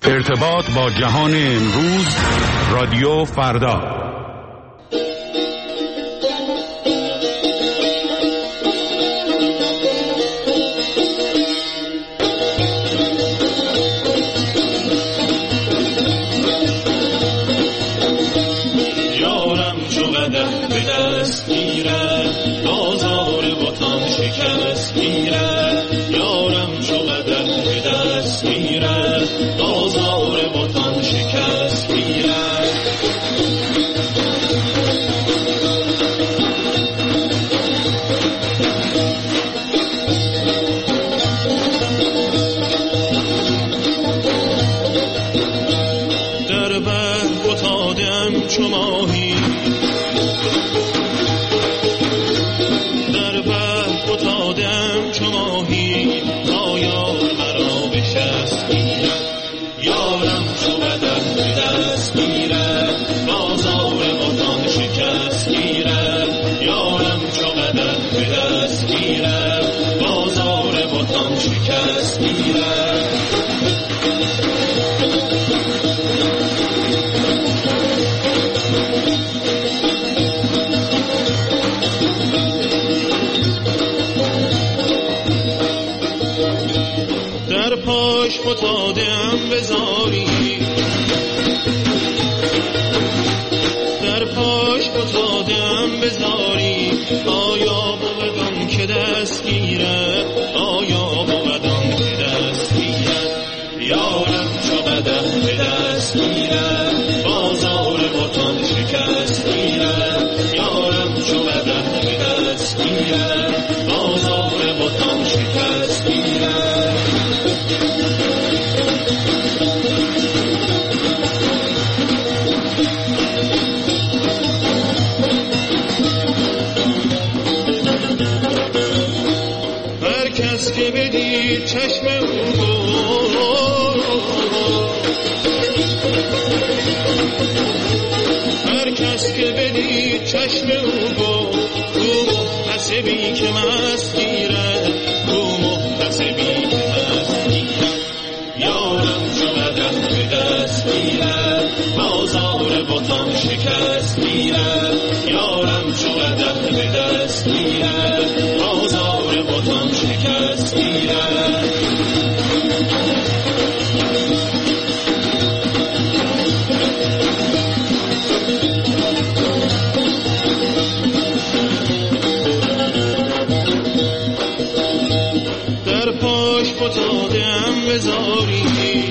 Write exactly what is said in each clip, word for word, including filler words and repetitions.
ارتباط با جهان امروز، رادیو فردا. یارم چو قدم به دست گیرد، بازار وطن شکست گیرد. یارم چو قدم به دست گیرد، بازار وطن شکست گیرد. در بحر فتادم چو ماهی، در بحر فتادم چو ماهی، تا یار مرا به شست گیرد. یارم چو قدم به دست گیرد، بازار وطن شکست گیرد. یارم چو قدم به دست گیرد، بازار وطن شکست گیرد. در پاش فتادم به زاری، در پاش فتادم به زاری. آیا بودم که دست گیرد، آیا بودم که دست گیرد. یارم چو قدم به دست گیرد، بازار وطن شکست گیرد. یارم چو قدم به دست گیرد، بازار وطن شکست گیرد. هر کس که بدید چشم او، هر کس که بدید چشم او، او محتسبی که مست گیرد، او محتسبی که مست گیرد. یارم چو قدم به دست گیرد، بازار وطن شکست گیرد. یارم چو قدم به دست گیرد، بازار وطن شکست گیرد. در پاش فتادم به زاری،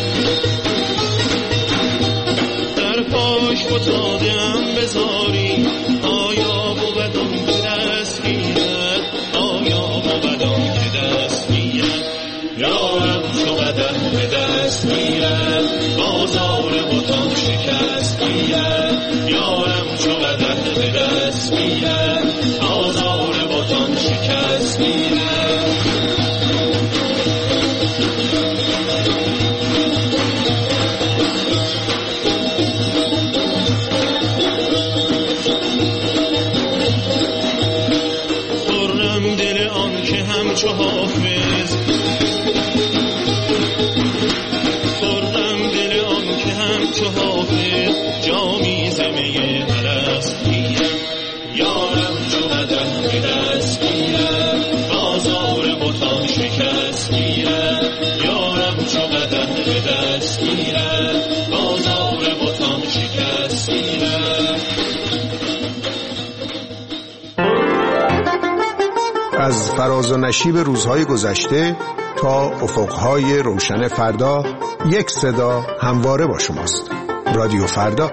در پاش فتادم به زاری. آیا بودم که دست گیرد، آیا بودم که دست گیرد. یارم چو قدم به دست گیرد، بازار وطن شکست گیرد. یارم چو قدم به دست گیرد، بازار وطن شکست گیرد. خرم دل آن که همچو حافظ، خرم دل آن که همچو حافظ، جامی زمه الست گیرد. یارم چو قدم به دست گیرد، بازار وطن شکست گیرد. یارم چو قدم به دست گیرد، بازار وطن شکست گیرد. از فراز و نشیب روزهای گذشته تا افقهای روشن فردا، یک صدا همواره با شماست. رادیو فردا.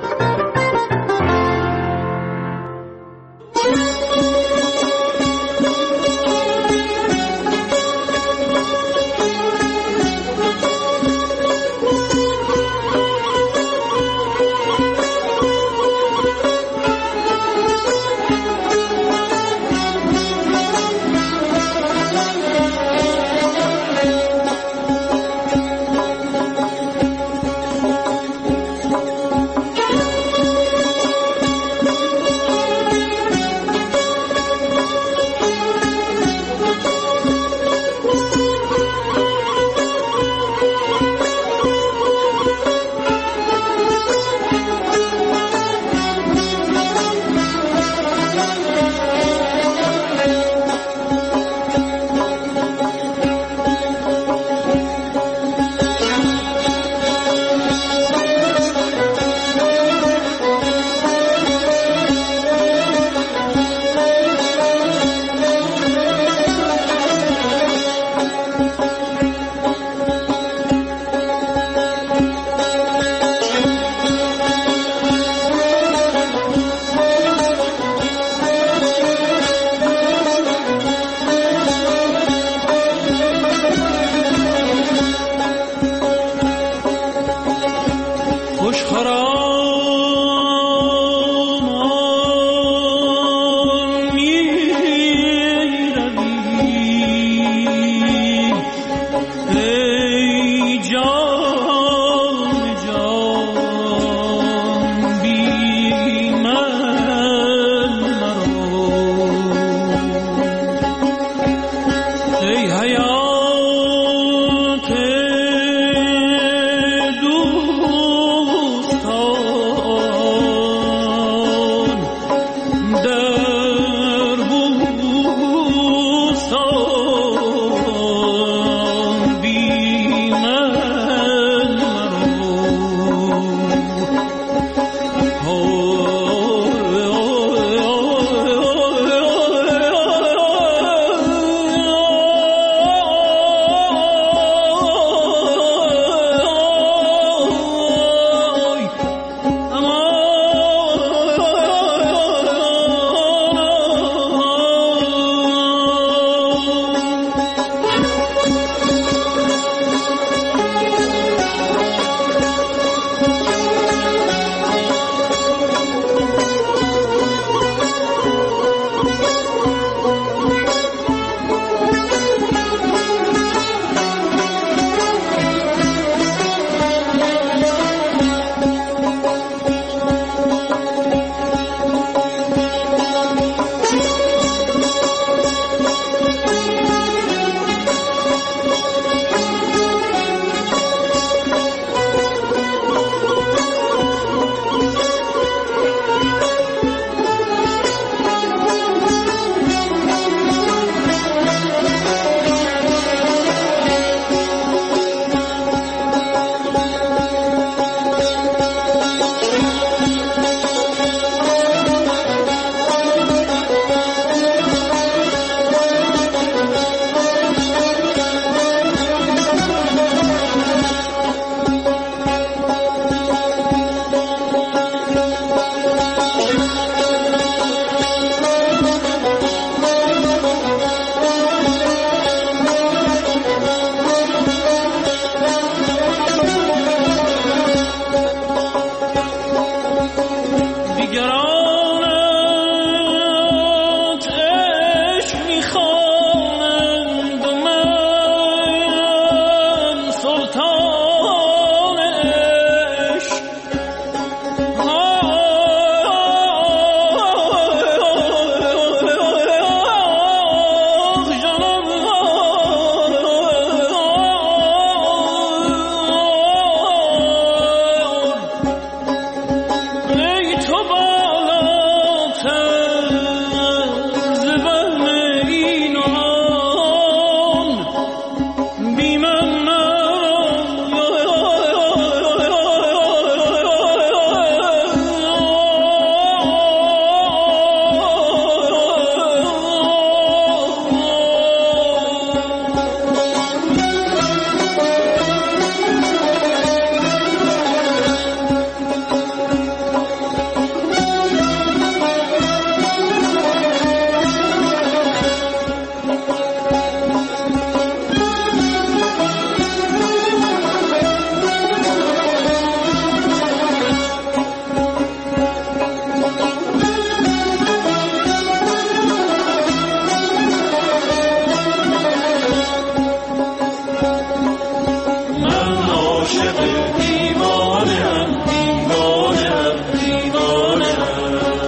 عاشق دیوانه‌ام دیوانه‌ام دیوانه‌ام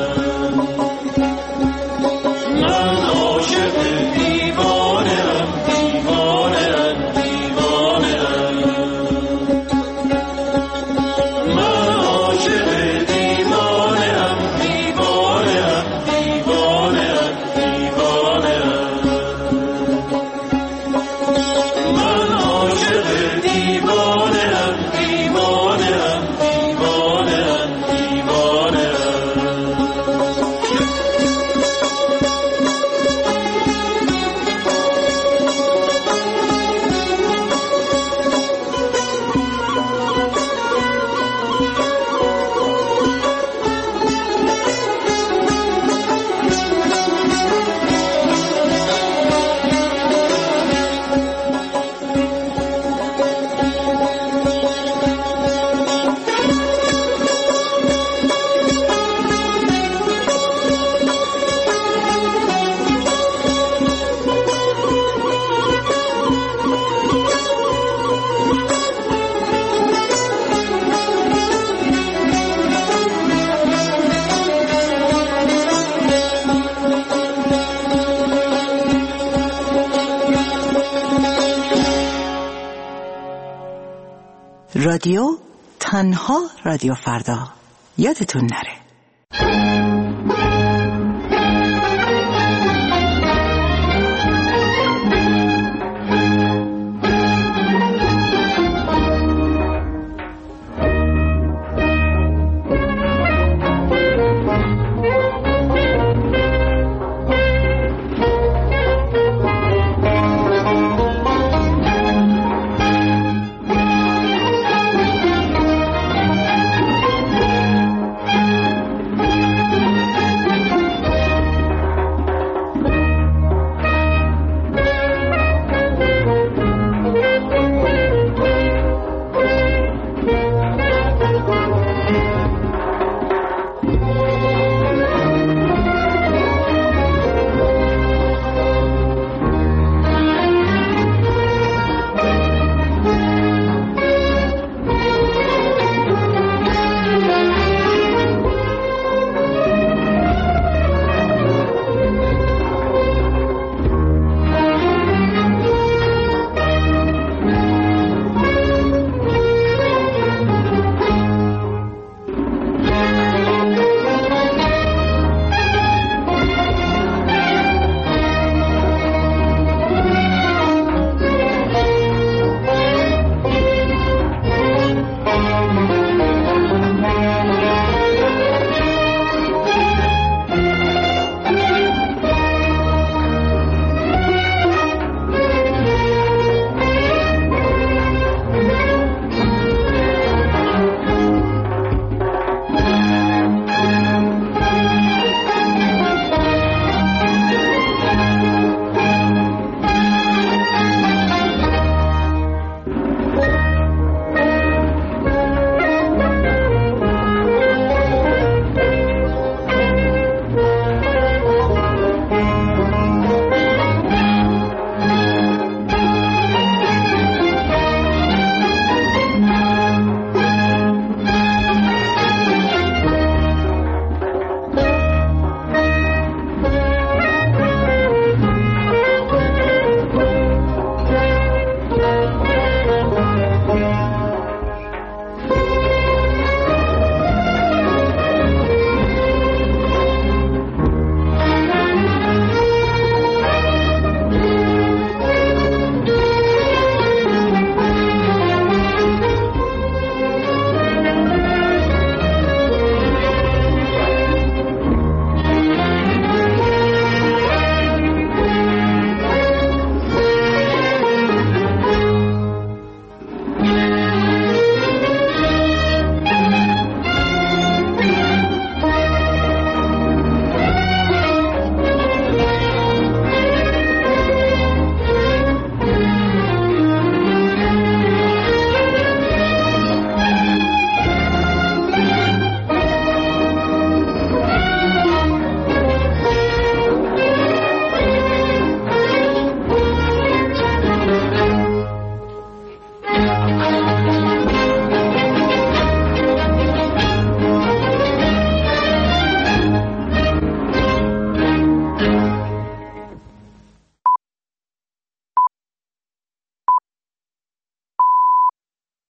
من عاشق دیوانه‌ام دیوانه‌ام دیوانه‌ام من عاشق دیوانه‌ام دیوانه‌ام دیوانه‌ام دیوانه‌ام من عاشق دیوانه‌ام دیوانه‌ام دیوانه‌ام رادیو تنها رادیو فردا. یادتون نره.